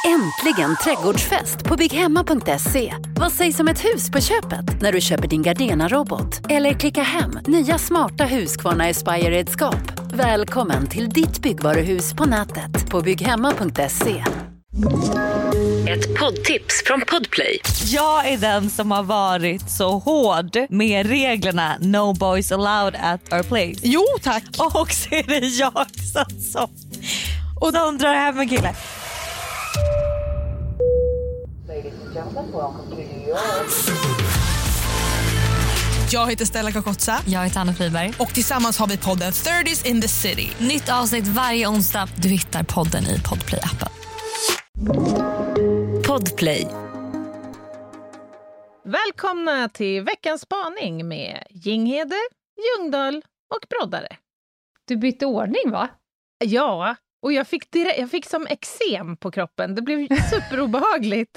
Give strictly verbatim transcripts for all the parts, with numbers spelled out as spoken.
Äntligen trädgårdsfest på bygghemma punkt se. Vad sägs om ett hus på köpet när du köper din Gardena-robot? Eller klicka hem nya smarta Husqvarna Aspire-redskap. Välkommen till ditt byggvaruhus på nätet på bygghemma punkt se. Ett poddtips från Podplay. Jag är den som har varit så hård med reglerna No boys allowed at our place. Jo tack. Och så är det jag som, som, och de drar hem en kille. Jag heter Stella Kakotsa. Jag heter Anna Friberg. Och tillsammans har vi podden thirties in the city. Nytt avsnitt varje onsdag. Du hittar podden i Podplay-appen. Podplay. Välkomna till veckans spaning med Jinghede, Ljungdahl och Broddare. Du bytte ordning, va? Ja, och jag fick, direkt, jag fick som eksem på kroppen. Det blev superobehagligt.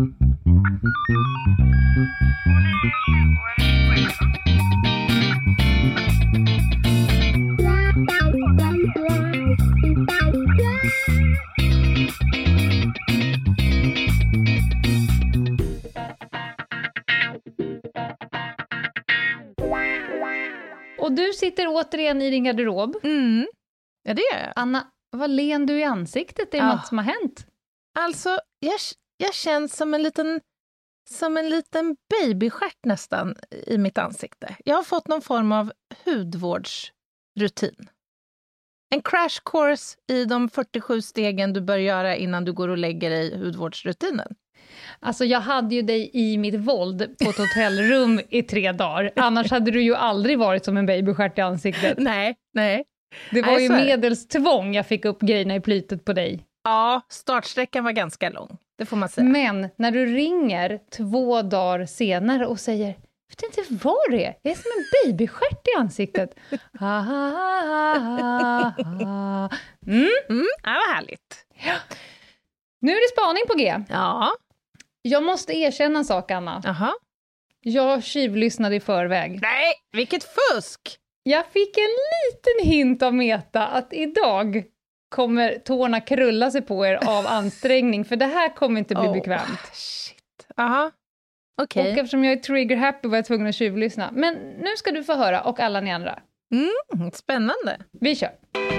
Och du sitter återigen i din garderob. Mm. Ja, det gör jag. Anna, vad len du i ansiktet? Det är Ja. något som har hänt. Alltså, jag, jag känns som en liten som en liten babystjärt nästan i mitt ansikte. Jag har fått någon form av hudvårdsrutin. En crash course i de fyrtiosju stegen du bör göra innan du går och lägger dig i hudvårdsrutinen. Alltså jag hade ju dig i mitt våld på ett hotellrum i tre dagar. Annars hade du ju aldrig varit som en babystjärt i ansiktet. Nej, nej. Det var Nej, ju så är det. medelstvång jag fick upp grejerna i plytet på dig. Ja, startsträckan var ganska lång. Det får man säga. Men när du ringer två dagar senare och säger, vet inte vad det är, jag är som en babystjärt i ansiktet. Ha, ha, ha, ha, ha. Mm. Mm, det var härligt. Nu är det spaning på G. Ja. Jag måste erkänna en sak, Anna. Jaha. Jag tjuvlyssnade i förväg. Nej, vilket fusk! Jag fick en liten hint av Meta att idag kommer tårna krulla sig på er av ansträngning. För det här kommer inte bli oh, bekvämt. Shit. Aha. Okej. Och eftersom jag är trigger happy var jag tvungen att tjuvlyssna. Men nu ska du få höra, och alla ni andra. Mm, spännande. Vi kör.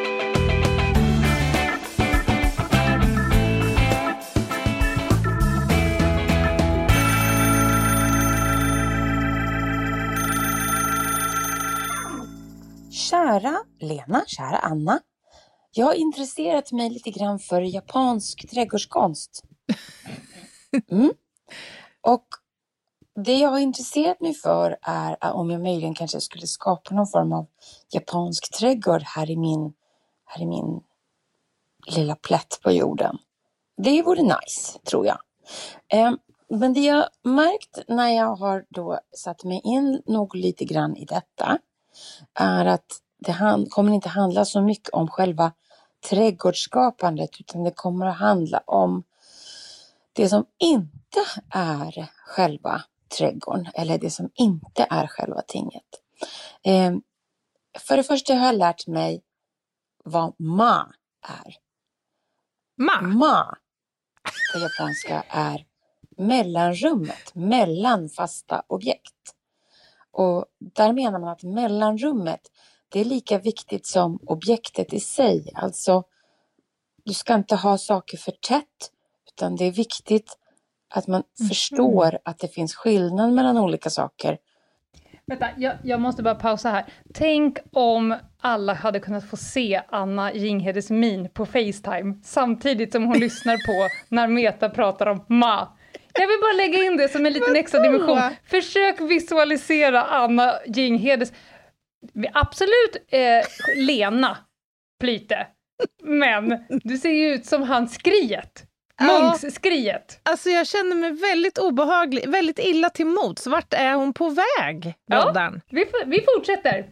Kära Lena, kära Anna. Jag har intresserat mig lite grann för japansk trädgårdskonst. Mm. Och det jag har intresserat mig för är om jag möjligen kanske skulle skapa någon form av japansk trädgård här i min, här i min lilla plätt på jorden. Det vore nice, tror jag. Eh, men det jag märkt när jag har då satt mig in nog lite grann i detta är att det hand, kommer inte handla så mycket om själva trädgårdsskapandet, utan det kommer att handla om det som inte är själva trädgården, eller det som inte är själva tinget. Eh, för det första har jag lärt mig vad ma är. Ma? Ma på japanska är mellanrummet mellan fasta objekt. Och där menar man att mellanrummet, det är lika viktigt som objektet i sig. Alltså, du ska inte ha saker för tätt, utan det är viktigt att man mm. förstår att det finns skillnad mellan olika saker. Vänta, jag, jag måste bara pausa här. Tänk om alla hade kunnat få se Anna Jinghedes min på FaceTime samtidigt som hon lyssnar på när Meta pratar om ma. Jag vill bara lägga in det som en liten extra dimension. Försök visualisera Anna Jinghedes, absolut eh, Lena Plyte, men du ser ju ut som han skriet. Munks-skriet. Alltså jag känner mig väldigt obehaglig, väldigt illa till mods. Vart är hon på väg, Broddan? Ja, vi, vi fortsätter.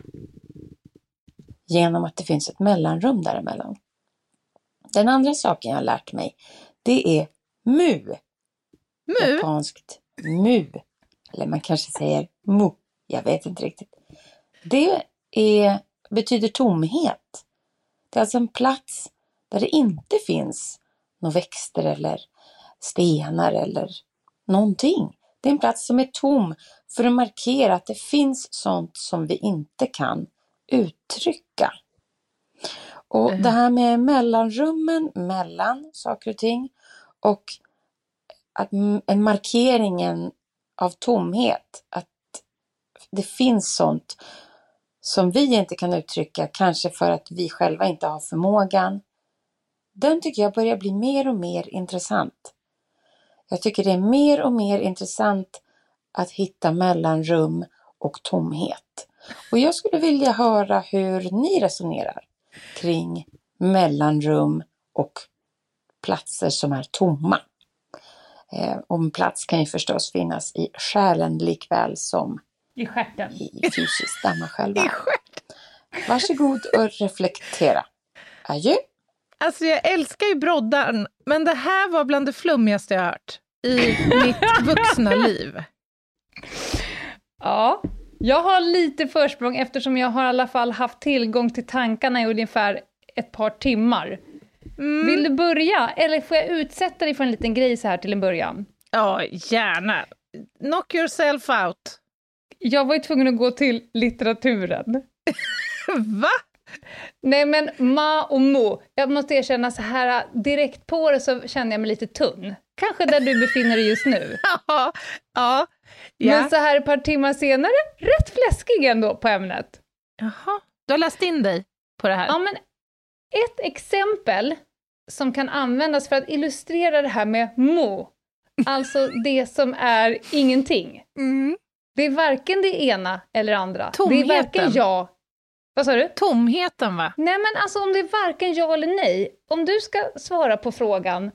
Genom att det finns ett mellanrum däremellan. Den andra saken jag har lärt mig, det är mu. Mu? Japanskt mu. Eller man kanske säger mu. Jag vet inte riktigt. Det är, betyder tomhet. Det är alltså en plats där det inte finns några växter eller stenar eller någonting. Det är en plats som är tom för att markera att det finns sånt som vi inte kan uttrycka. Och mm. det här med mellanrummen mellan saker och ting och att en markeringen av tomhet, att det finns sånt som vi inte kan uttrycka, kanske för att vi själva inte har förmågan. Den tycker jag börjar bli mer och mer intressant. Jag tycker det är mer och mer intressant att hitta mellanrum och tomhet. Och jag skulle vilja höra hur ni resonerar kring mellanrum och platser som är tomma. Eh, om plats kan ju förstås finnas i själen likväl som i stjärten. I fysiskt där man själva. Varsågod och reflektera. Adjö. Alltså jag älskar ju broddan, men det här var bland det flummigaste jag hört i mitt vuxna liv. Ja, jag har lite försprång eftersom jag har i alla fall haft tillgång till tankarna i ungefär ett par timmar. Mm. Vill du börja? Eller får jag utsätta dig för en liten grej så här till en början? Ja, gärna. Knock yourself out. Jag var ju tvungen att gå till litteraturen. Va? Nej men ma och mo. Jag måste erkänna så här direkt på det så känner jag mig lite tunn. Kanske där du befinner dig just nu. Ja, ja. Men så här ett par timmar senare, rätt fläskig ändå på ämnet. Jaha, du har läst in dig på det här. Ja, men ett exempel som kan användas för att illustrera det här med mo. Alltså det som är ingenting. Mm. Det är varken det ena eller andra. Tomheten. Det är varken ja. Vad sa du? Tomheten, va? Nej, men alltså om det är varken ja eller nej. Om du ska svara på frågan.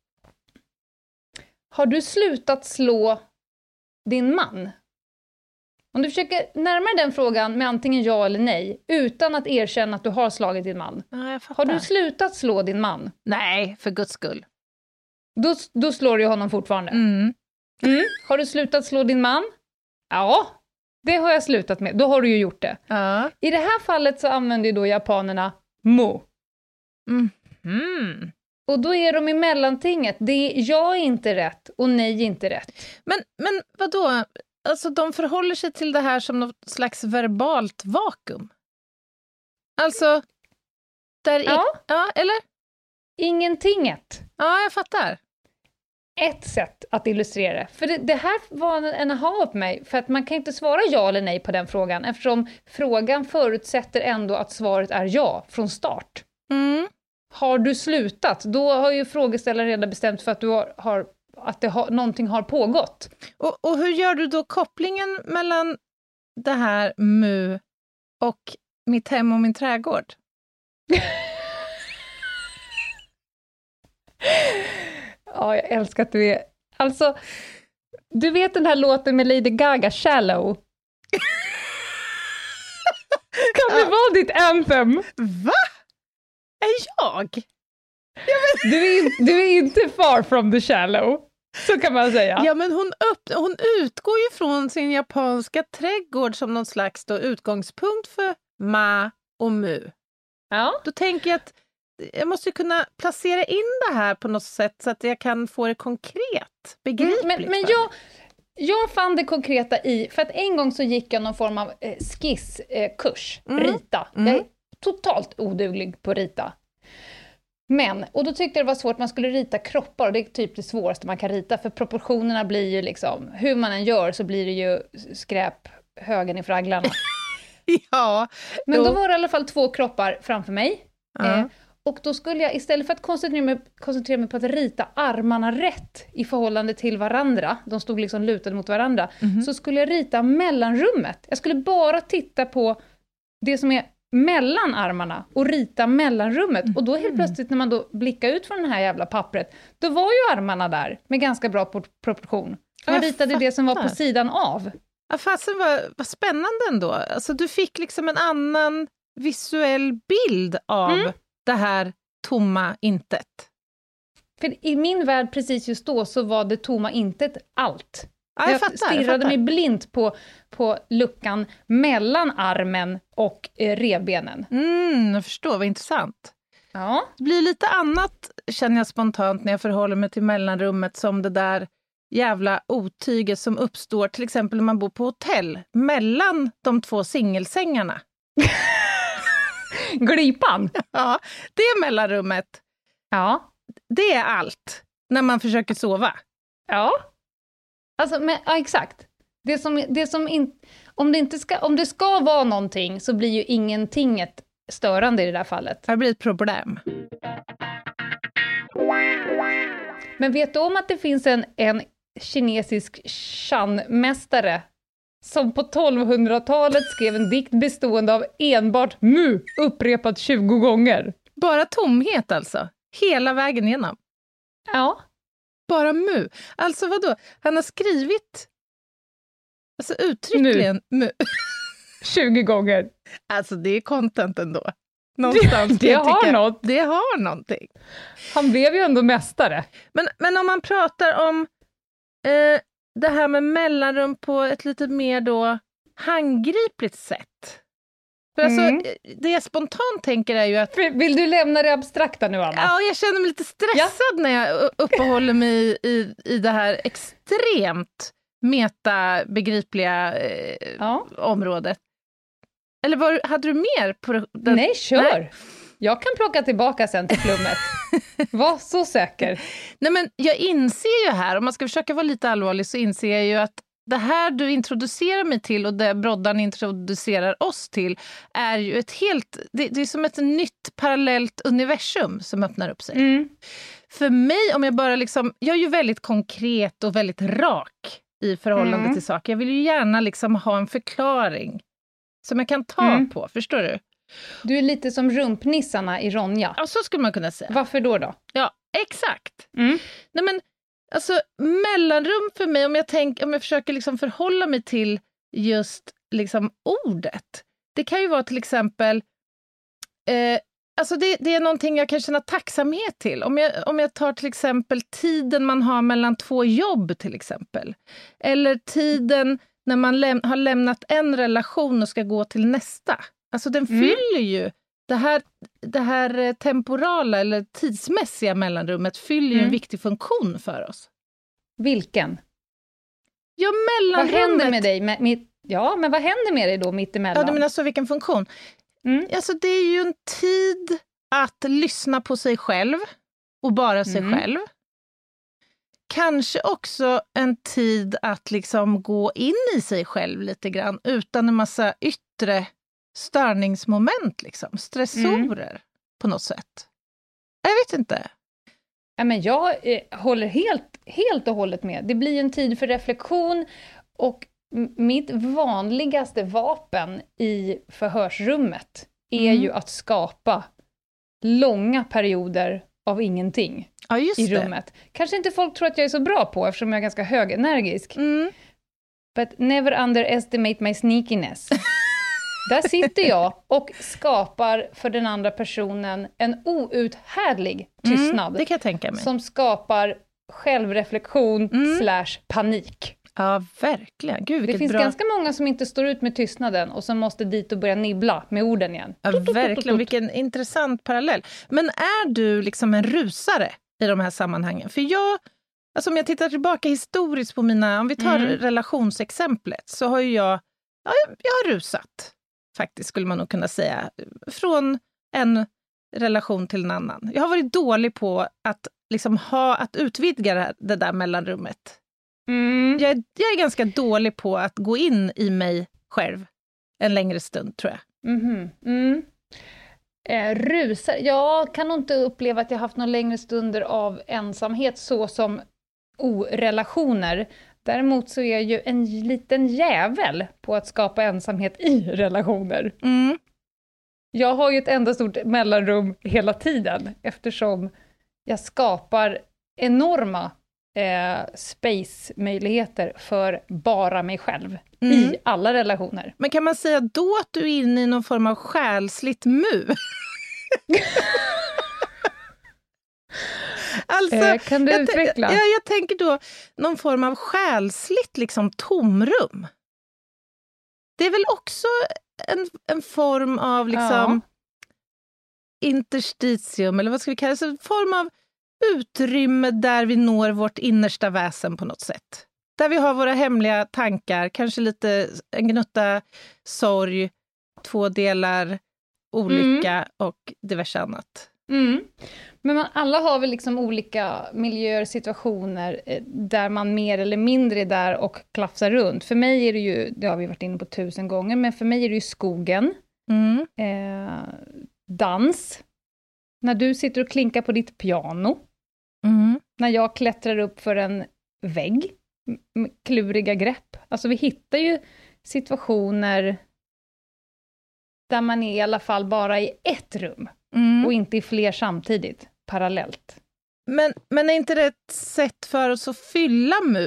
Har du slutat slå din man? Om du försöker närma den frågan med antingen ja eller nej. Utan att erkänna att du har slagit din man. Ja, jag fattar. Har du slutat slå din man? Nej, för guds skull. Då, då slår du honom fortfarande. Mm. Mm. Har du slutat slå din man? Ja, det har jag slutat med. Då har du ju gjort det. Uh. I det här fallet så använder ju då japanerna mo. Mm. Mm. Och då är de i mellantinget. Det är ja inte rätt och nej inte rätt. Men, men vadå? Alltså de förhåller sig till det här som något slags verbalt vakuum. Alltså, där i, ja. ja, eller? Ingentinget. Ja, jag fattar. Ett sätt att illustrera det. För det, det här var en aha upp mig. För att man kan inte svara ja eller nej på den frågan. Eftersom frågan förutsätter ändå att svaret är ja från start. Mm. Har du slutat? Då har ju frågeställaren redan bestämt för att, du har, har, att det har, någonting har pågått. Och, och hur gör du då kopplingen mellan det här mu och mitt hem och min trädgård? Ja, jag älskar att du är... Alltså, du vet den här låten med Lady Gaga, Shallow? Kan det vara ditt anthem? Va? Är jag? Du är, du är inte far from the shallow, så kan man säga. Ja, men hon, upp, hon utgår ju från sin japanska trädgård som någon slags då utgångspunkt för ma och mu. Ja. Då tänker jag att jag måste kunna placera in det här på något sätt så att jag kan få det konkret, begripligt. Men, men jag, jag fann det konkreta i, för att en gång så gick jag någon form av eh, skisskurs, eh, mm. rita. Mm. Jag är totalt oduglig på rita. Men, och då tyckte jag det var svårt, man skulle rita kroppar och det är typ det svåraste man kan rita för proportionerna blir ju liksom, hur man än gör så blir det ju skräp högen i fraglarna. Ja. Men då... då var det i alla fall två kroppar framför mig. Ja. Eh, och då skulle jag istället för att koncentrera mig, koncentrera mig på att rita armarna rätt i förhållande till varandra, de stod liksom lutade mot varandra, mm-hmm. så skulle jag rita mellanrummet. Jag skulle bara titta på det som är mellan armarna och rita mellanrummet. Mm. Och då helt plötsligt när man då blickar ut från det här jävla pappret, då var ju armarna där med ganska bra proportion. Jag, jag ritade fattar. Det som var på sidan av. Ja, fasen var, var spännande ändå. Alltså du fick liksom en annan visuell bild av mm. det här tomma intet. För i min värld precis just då så var det tomma intet allt. Ja, jag, jag fattar, stirrade jag fattar. mig blint på, på luckan mellan armen och eh, revbenen. Mm, jag förstår, vad intressant. Ja. Det blir lite annat, känner jag spontant, när jag förhåller mig till mellanrummet, som det där jävla otyget som uppstår till exempel när man bor på hotell mellan de två singelsängarna. Glipan. Ja, det är mellanrummet. Ja. Det är allt när man försöker sova. Ja. Alltså, men, ja, exakt. Det som, det som in, om, det inte ska, om det ska vara någonting så blir ju ingentinget störande i det där fallet. Det blir ett problem. Men vet du om att det finns en, en kinesisk Shan-mästare som på tolvhundratalet skrev en dikt bestående av enbart mu upprepat tjugo gånger? Bara tomhet alltså. Hela vägen igenom. Ja. Bara mu. Alltså vadå? Han har skrivit alltså uttryckligen mu. mu. tjugo gånger. Alltså det är content ändå. Någonstans. Det, det har något. Det har någonting. Han blev ju ändå mästare. Men, men om man pratar om eh, det här med mellanrum på ett lite mer då handgripligt sätt. För Mm. alltså, det jag spontant tänker är ju att Vill du lämna det abstrakta nu, Anna? ja, jag känner mig lite stressad när jag uppehåller mig i, i, i det här extremt metabegripliga eh, Ja. området. Eller var, hade du mer på den? Nej, kör! Nej. Jag kan plocka tillbaka sen till flummet. Var så säker. Nej, men jag inser ju här, om man ska försöka vara lite allvarlig, så inser jag ju att det här du introducerar mig till och det Broddan introducerar oss till är ju ett helt, det, det är som ett nytt parallellt universum som öppnar upp sig. Mm. För mig, om jag bara liksom, jag är ju väldigt konkret och väldigt rak i förhållande Mm. till saker. Jag vill ju gärna liksom ha en förklaring som jag kan ta Mm. på, förstår du? Du är lite som rumpnissarna i Ronja. Ja, så skulle man kunna säga. Varför då då? Ja, exakt. Mm. Nej, men alltså mellanrum för mig, om jag, tänk, om jag försöker liksom förhålla mig till just liksom ordet. Det kan ju vara till exempel, eh, alltså det, det är någonting jag kan känna tacksamhet till. Om jag, om jag tar till exempel tiden man har mellan två jobb till exempel. Eller tiden när man läm- har lämnat en relation och ska gå till nästa. Alltså den Mm. fyller ju det här, det här temporala eller tidsmässiga mellanrummet fyller ju Mm. en viktig funktion för oss. Vilken? Ja, Vad mellanrummet. händer med dig? Med, med, ja, men vad händer med dig då mitt emellan? Ja, du menar så vilken funktion? Mm. Alltså det är ju en tid att lyssna på sig själv och bara sig Mm. själv. Kanske också en tid att liksom gå in i sig själv lite grann utan en massa yttre störningsmoment, liksom. Stressorer Mm. på något sätt. Jag vet inte. Ja, men jag eh, håller helt, helt och hållet med. Det blir en tid för reflektion och m- mitt vanligaste vapen i förhörsrummet är Mm. ju att skapa långa perioder av ingenting Ja, just i det. rummet. Kanske inte folk tror att jag är så bra på eftersom jag är ganska högenergisk. Mm. But never underestimate my sneakiness. Där sitter jag och skapar för den andra personen en outhärdlig tystnad. Mm, det kan jag tänka mig. Som skapar självreflektion Mm. slash panik. Ja, verkligen. Gud, Det vilket finns bra... ganska många som inte står ut med tystnaden och som måste dit och börja nibbla med orden igen. Ja, Tut, tut, tut, verkligen, tut. vilken intressant parallell. Men är du liksom en rusare i de här sammanhangen? För jag, alltså om jag tittar tillbaka historiskt på mina, om vi tar Mm. relationsexemplet, så har ju jag, ja, jag, jag har rusat, faktiskt skulle man nog kunna säga, från en relation till en annan. Jag har varit dålig på att liksom ha, att utvidga det, det där mellanrummet. Mm. Jag, är- jag är ganska dålig på att gå in i mig själv en längre stund, tror jag. Mhm. Mm. Eh, rusar. Jag kan nog inte uppleva att jag haft några längre stunder av ensamhet så som orelationer. Däremot så är jag ju en liten jävel på att skapa ensamhet i relationer. Mm. Jag har ju ett enda stort mellanrum hela tiden eftersom jag skapar enorma eh, space-möjligheter för bara mig själv Mm. i alla relationer. Men kan man säga då att du är inne i någon form av själsligt mu? alltså, Eh, kan du jag, utveckla? Ja, jag tänker då någon form av själsligt liksom tomrum. Det är väl också en, en form av liksom interstitium, eller vad ska vi kalla det? En form av utrymme där vi når vårt innersta väsen på något sätt. Där vi har våra hemliga tankar, kanske lite en gnutta sorg, två delar olycka mm. och diverse annat. Mm. Men man, alla har väl liksom olika miljöer, situationer där man mer eller mindre är där och klafsar runt. För mig är det ju, det har vi varit inne på tusen gånger, men för mig är det ju skogen, mm. eh, dans, när du sitter och klinkar på ditt piano, mm. när jag klättrar upp för en vägg, med kluriga grepp. Alltså vi hittar ju situationer där man är i alla fall bara i ett rum. Mm. Och inte i fler samtidigt, parallellt. Men, men är inte det ett sätt för oss att fylla mu?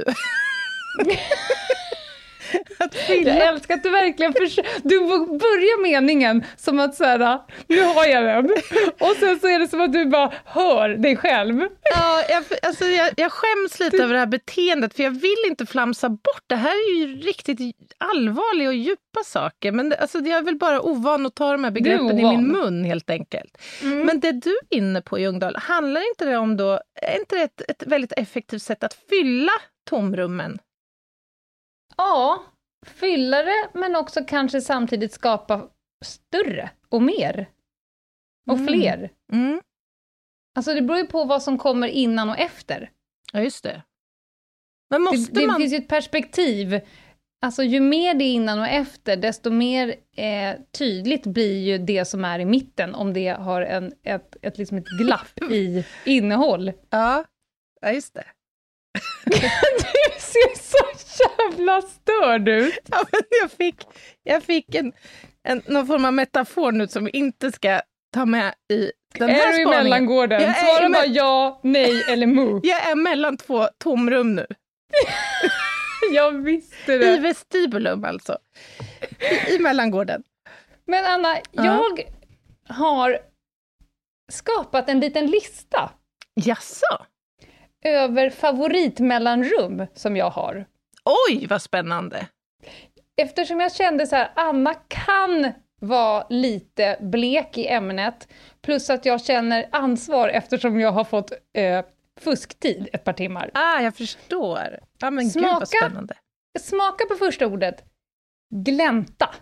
att fylla. Jag älskar att du verkligen försöker. Du börjar meningen som att så här, nu har jag den. Och sen så är det som att du bara hör dig själv. Ja, jag, alltså jag, jag skäms lite du... över det här beteendet, för jag vill inte flamsa bort. Det här är ju riktigt allvarliga och djupa saker. Men det, alltså, jag är väl bara ovan att ta de här begreppen i min mun helt enkelt. Mm. Men det du är inne på, Ljungdahl, handlar inte det om då, är inte det ett, ett väldigt effektivt sätt att fylla tomrummen? Ja, fylla det, men också kanske samtidigt skapa större och mer. Och mm. fler. Mm. Alltså det beror ju på vad som kommer innan och efter. Ja, just det. Men måste det, det man... finns ju ett perspektiv. Alltså ju mer det är innan och efter, desto mer eh, tydligt blir ju det som är i mitten, om det har en, ett, ett, liksom ett glapp i innehåll. Ja, ja just det. Du ser så jävla störd ut. Ja, men jag fick, jag fick en, en, någon form av metafor nu som vi inte ska ta med i den här spaningen. Är du i mellangården? Svara bara ja, nej eller mu. Jag är mellan två tomrum nu. Jag visste det. I vestibulum alltså. I, i mellangården. Men Anna, jag uh. har skapat en liten lista. Jaså? Över favoritmellanrum som jag har. Oj, vad spännande. Eftersom jag kände så här, Anna kan vara lite blek i ämnet. Plus att jag känner ansvar eftersom jag har fått eh, fusktid ett par timmar. Ah, jag förstår. Ja, men smaka, gud vad spännande. Smaka på första ordet. Glänta.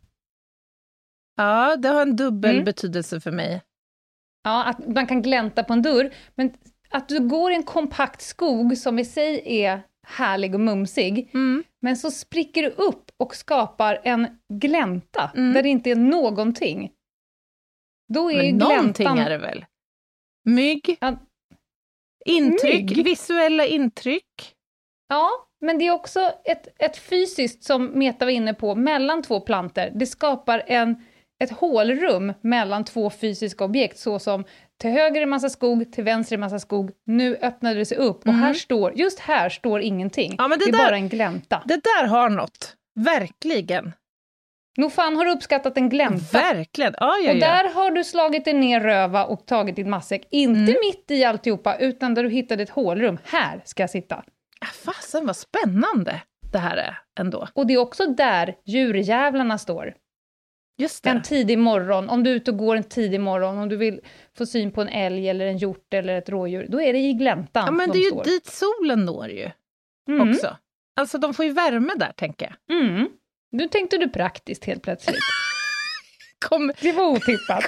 Ja, det har en dubbel mm. betydelse för mig. Ja, att man kan glänta på en dörr. Men att du går i en kompakt skog som i sig är härlig och mumsig. Mm. Men så spricker du upp och skapar en glänta. Mm. Där det inte är någonting. Då är men gläntan... någonting är det väl? Mygg? Ja. Intryck? Mygg. Visuella intryck? Ja, men det är också ett, ett fysiskt, som Meta var inne på, mellan två planter. Det skapar en, ett hålrum mellan två fysiska objekt, så som till höger är massa skog, till vänster är massa skog. Nu öppnade det sig upp och mm. här står, just här står ingenting. Ja, men det, det är där, bara en glänta. Det där har något, verkligen. Nog fan har du uppskattat en glänta. Verkligen, ja, ja, ja. Och där har du slagit dig ner röva och tagit din matsäck. Inte mm. mitt i alltihopa, utan där du hittade ett hålrum. Här ska jag sitta. Fasen vad spännande det här är ändå. Och det är också där djurjävlarna står. Just det. En tidig morgon, om du är ute och går en tidig morgon, om du vill få syn på en älg eller en hjort eller ett rådjur, då är det i gläntan. Ja, men de det är ju står. dit solen når ju mm. också. Alltså de får ju värme där, tänker jag. Mm. Nu tänkte du praktiskt helt plötsligt. Kom. Det var otippat.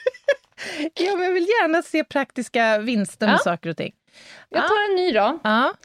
Ja, men jag vill gärna se praktiska vinster med ja. saker och ting. Jag tar en ny då. Ja.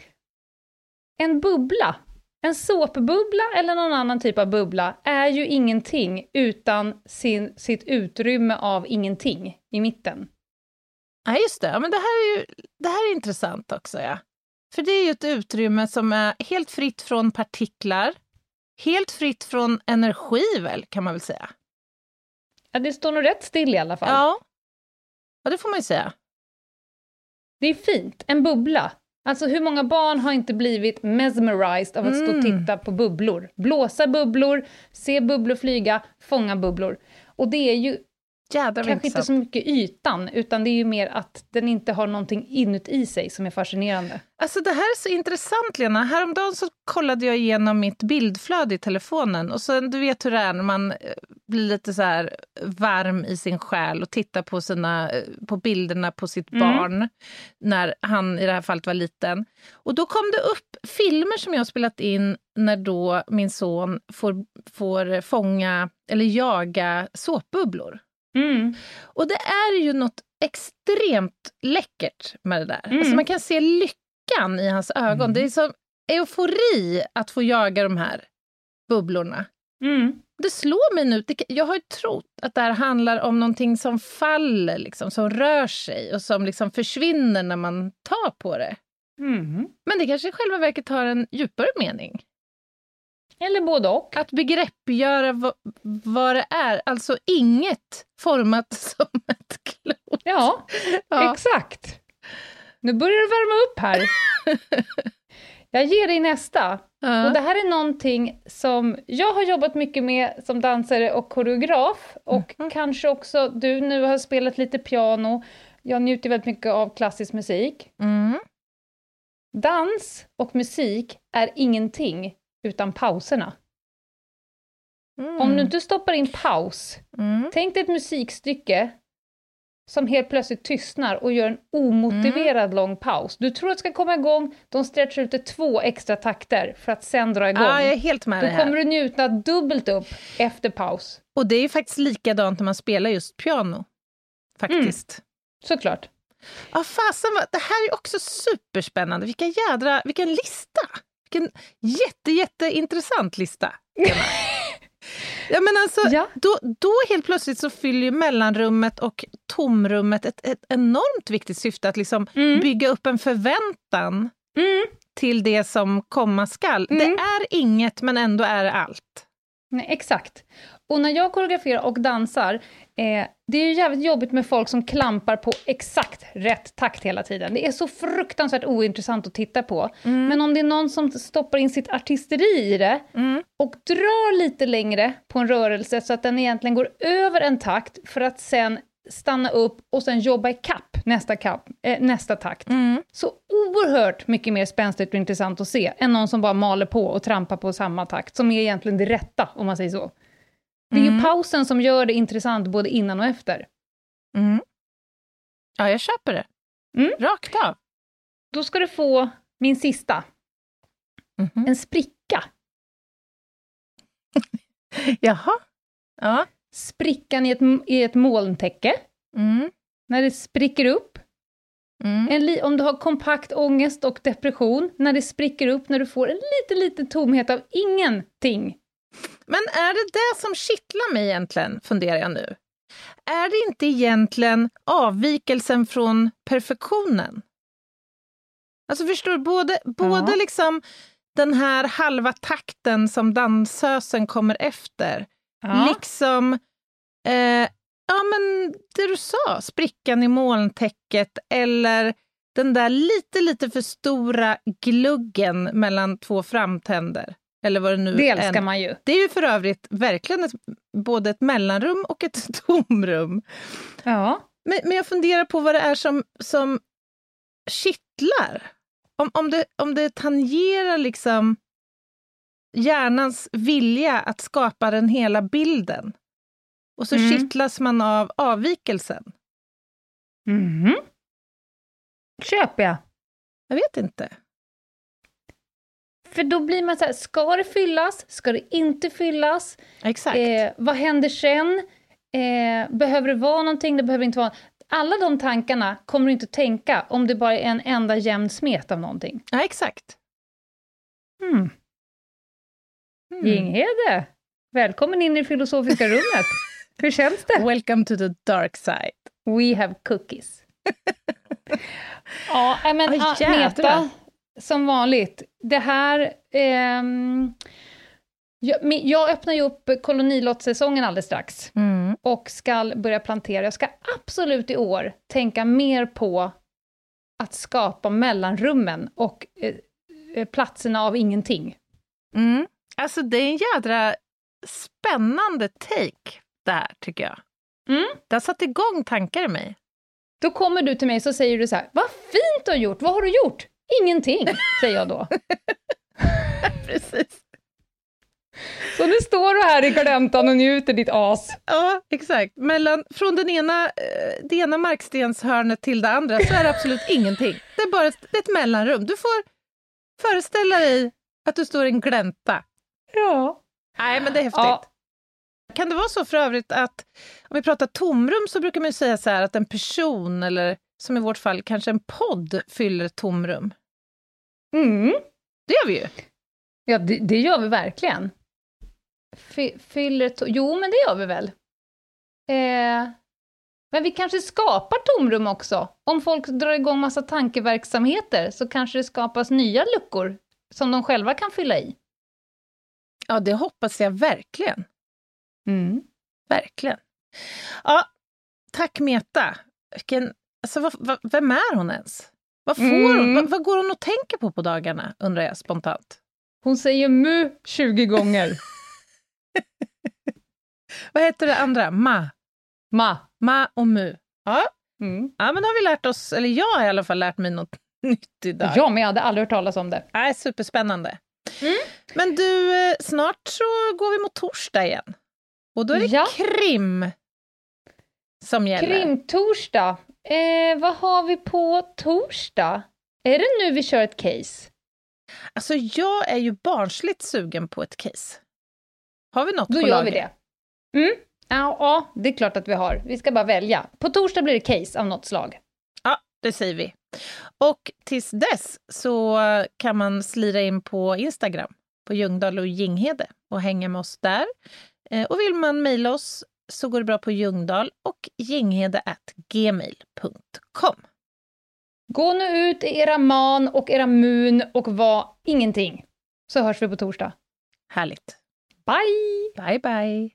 En bubbla. En såpbubbla eller någon annan typ av bubbla är ju ingenting utan sin, sitt utrymme av ingenting i mitten. Ja, just det. Ja, men det här är ju det här är intressant också, ja. För det är ju ett utrymme som är helt fritt från partiklar. Helt fritt från energi väl, kan man väl säga. Ja, det står nog rätt still i alla fall. Ja, ja det får man ju säga. Det är fint, en bubbla. Alltså hur många barn har inte blivit mesmerized av att mm. stå och titta på bubblor? Blåsa bubblor, se bubblor flyga, fånga bubblor. Och det är ju Jädrar, kanske inte så mycket ytan, utan det är ju mer att den inte har någonting inuti sig som är fascinerande. Alltså det här är så intressant, Lena. Häromdagen så kollade jag igenom mitt bildflöde i telefonen. Och så, du vet hur det är när man blir lite så här varm i sin själ och tittar på, sina, på bilderna på sitt mm. barn när han i det här fallet var liten. Och då kom det upp filmer som jag har spelat in när då min son får, får fånga eller jaga såpbubblor. Mm. Och det är ju något extremt läckert med det där. Mm. Alltså man kan se lyckan i hans ögon. Mm. Det är som eufori att få jaga de här bubblorna. Mm. Det slår mig nu. Jag har ju trott att det här handlar om någonting som faller, liksom, som rör sig och som liksom försvinner när man tar på det. Mm. Men det kanske i själva verket har en djupare mening. Eller både och. Att begreppgöra vad, vad det är. Alltså inget format som ett klot. Ja, ja, exakt. Nu börjar det värma upp här. Jag ger dig nästa. Ja. Och det här är någonting som jag har jobbat mycket med som dansare och koreograf. Och mm. kanske också du nu har spelat lite piano. Jag njuter väldigt mycket av klassisk musik. Mm. Dans och musik är ingenting utan pauserna. Mm. Om du inte stoppar in paus, mm. tänk dig ett musikstycke som helt plötsligt tystnar och gör en omotiverad mm. lång paus. Du tror att det ska komma igång, de stretchar ut det två extra takter för att sen dra igång. Ja, jag är helt med Då det här. kommer du njuta dubbelt upp efter paus. Och det är faktiskt likadant när man spelar just piano. Faktiskt. Mm. Såklart. Ja, fasen, det här är också superspännande. Vilka jädra, vilken lista. Vilken jätte, jätte intressant lista. Ja, men alltså, ja. då, då helt plötsligt så fyller ju mellanrummet och tomrummet ett, ett enormt viktigt syfte att liksom mm. bygga upp en förväntan mm. till det som komma skall. Mm. Det är inget, men ändå är det allt. Nej, exakt. Och när jag koreograferar och dansar, eh, det är ju jävligt jobbigt med folk som klampar på exakt rätt takt hela tiden. Det är så fruktansvärt ointressant att titta på. Mm. Men om det är någon som stoppar in sitt artisteri i det mm. och drar lite längre på en rörelse så att den egentligen går över en takt för att sen stanna upp och sen jobba i kapp nästa, kapp, eh, nästa takt. Mm. Så oerhört mycket mer spänstigt och intressant att se än någon som bara maler på och trampar på samma takt som är egentligen det rätta, om man säger så. Det är mm. ju pausen som gör det intressant både innan och efter. Mm. Ja, jag köper det. Mm. Rakt av. Då ska du få min sista. Mm-hmm. En spricka. Jaha. Ja. Sprickan i ett, i ett molntäcke. Mm. När det spricker upp. Mm. En li- om du har kompakt ångest och depression. När det spricker upp, när du får en lite, lite tomhet av ingenting. Men är det det som kittlar mig egentligen, funderar jag nu? Är det inte egentligen avvikelsen från perfektionen? Alltså förstår du, både, ja. både liksom den här halva takten som dansösen kommer efter. Ja. Liksom, eh, ja men det du sa, sprickan i molntäcket eller den där lite, lite för stora gluggen mellan två framtänder. Eller vad det nu det älskar är. Man ju. Det är ju för övrigt verkligen ett, både ett mellanrum och ett tomrum. Ja. Men, men jag funderar på vad det är som, som kittlar. Om, om, det, om det tangerar liksom hjärnans vilja att skapa den hela bilden. Och så mm. kittlas man av avvikelsen. Mm. Köper jag. Jag vet inte. För då blir man så här, ska det fyllas? Ska det inte fyllas? Exakt. Eh, vad händer sen? Eh, behöver det vara någonting? Det behöver inte vara. Alla de tankarna kommer du inte tänka om det bara är en enda jämn smet av någonting. Ja, exakt. Mm. Mm. Ginghede, välkommen in i det filosofiska rummet. Hur känns det? Welcome to the dark side. We have cookies. Ja, men oh, ah, Meta, som vanligt. Det här... Ehm, jag, jag öppnar ju upp kolonilottssäsongen alldeles strax. Mm. Och ska börja plantera. Jag ska absolut i år tänka mer på att skapa mellanrummen och eh, platserna av ingenting. Mm. Alltså det är en jädra spännande take där, tycker jag. Mm. Det har satt igång tankar i mig. Då kommer du till mig så säger du så här, vad fint du har gjort, vad har du gjort? Ingenting, säger jag då. Precis. Så nu står du här i gläntan och njuter ditt as. Ja, exakt. Mellan, från den ena, eh, det ena markstenshörnet till det andra så är det absolut ingenting. Det är bara ett, det är ett mellanrum. Du får föreställa dig att du står i en glänta. Ja. Nej, men det är häftigt. Ja. Kan det vara så för övrigt att om vi pratar tomrum så brukar man ju säga så här att en person eller som i vårt fall kanske en podd fyller tomrum? Mm. Det gör vi ju. Ja, det, det gör vi verkligen. Fy, fyller to- jo, men det gör vi väl. Eh, men vi kanske skapar tomrum också. Om folk drar igång massa tankeverksamheter så kanske det skapas nya luckor som de själva kan fylla i. Ja, det hoppas jag verkligen. Mm. Verkligen. Ja, tack Meta. Vilken, alltså, vad, vad, vem är hon ens? Vad, får Mm. hon, vad, vad går hon och tänker på på dagarna, undrar jag spontant. Hon säger mu tjugo gånger. Vad heter det andra? Ma. Ma. Ma och mu. Ja, Mm. ja men då har vi lärt oss, eller jag har i alla fall lärt mig något nytt idag. Ja, men jag hade aldrig hört talas om det. Nej, superspännande. Mm. Men du, eh, snart så går vi mot torsdag igen. Och då är det Ja. krim som gäller. Krimtorsdag. Eh, vad har vi på torsdag? Är det nu vi kör ett case? Alltså jag är ju barnsligt sugen på ett case. Har vi något Då på gör lager? vi det. Mm. Ja, ja, det är klart att vi har. Vi ska bara välja. På torsdag blir det case av något slag. Ja, det säger vi. Och tills dess så kan man slira in på Instagram på Ljungdahl och Ginghede och hänga med oss där. Eh, och vill man mejla oss så går det bra på Ljungdahl och ginghede at gmail punkt com. Gå nu ut i era man och era mun och var ingenting. Så hörs vi på torsdag. Härligt. Bye! Bye, bye.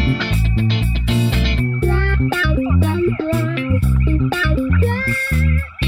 Bye.